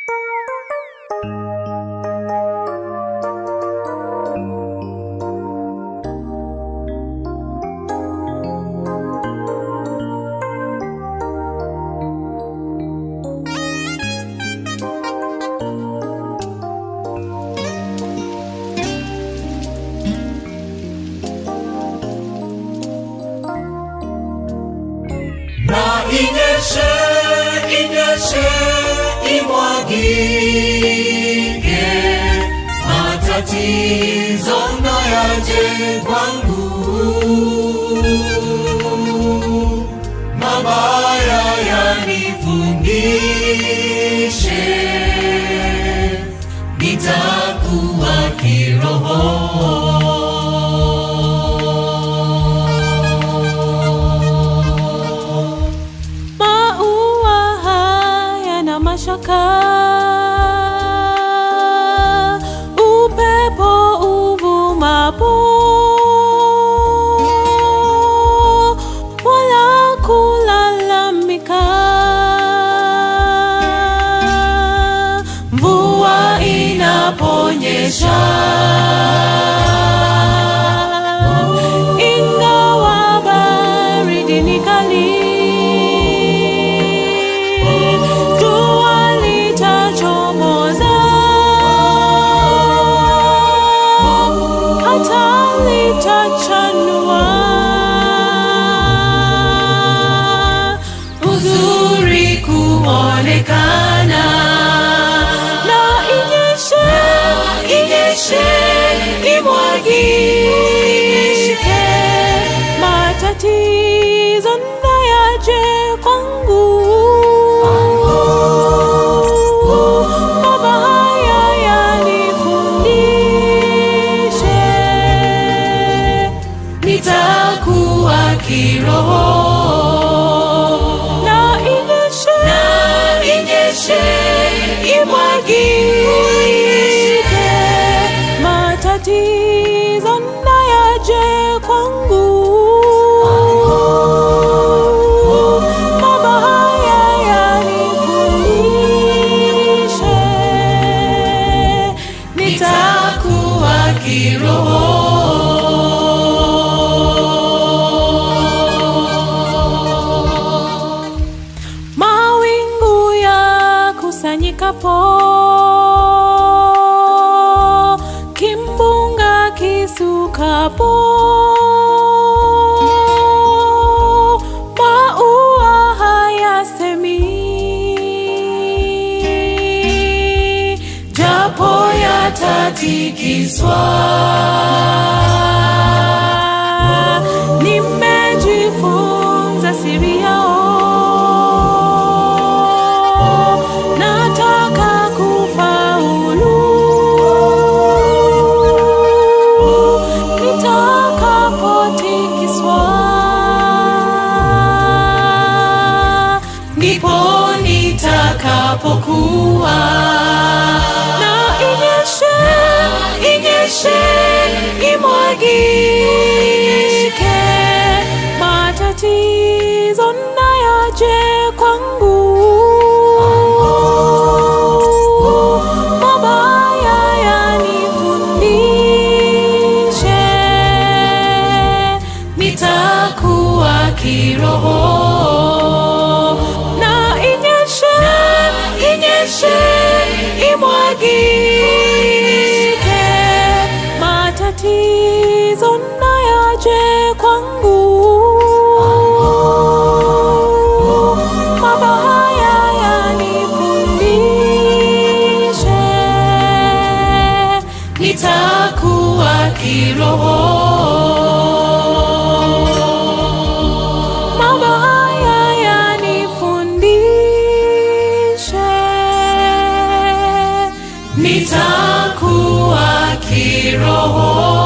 Inyeshe, inyeshe, imwagike, matatizo na yaje kwangu, mabaya yanifundishe, nitakuwa kiroho. Upepo uvumapo, wala kulalamika. Mvua inaponyesha, ingawa baridi ni kali, uzuri kuonekana. Na inyeshe, inyeshe, imwagike, matatizo na yaje kwangu, mabaya yanifundishe, nitakuwa kiroho. Na inyeshe, imwagike, matatizo na yaje kwangu, mabaya yanifundishe, nitakuwa kiroho. Kusanyikapo, kimbunga kisukapo, maua hayasemi, japo yatatikiswa. Nimejifunza siri yao, ndipo nitakapokuwa. Na inyeshe, inyeshe, imwagike, matatizo na yaje kwangu, mabaya yanifundishe, nitakuwa kiroho. Imwagike, matatizo na yaje kwangu, mabaya yanifundishe, nitakuwa kiroho. Mabaya yanifundishe, nitakuwa kiroho.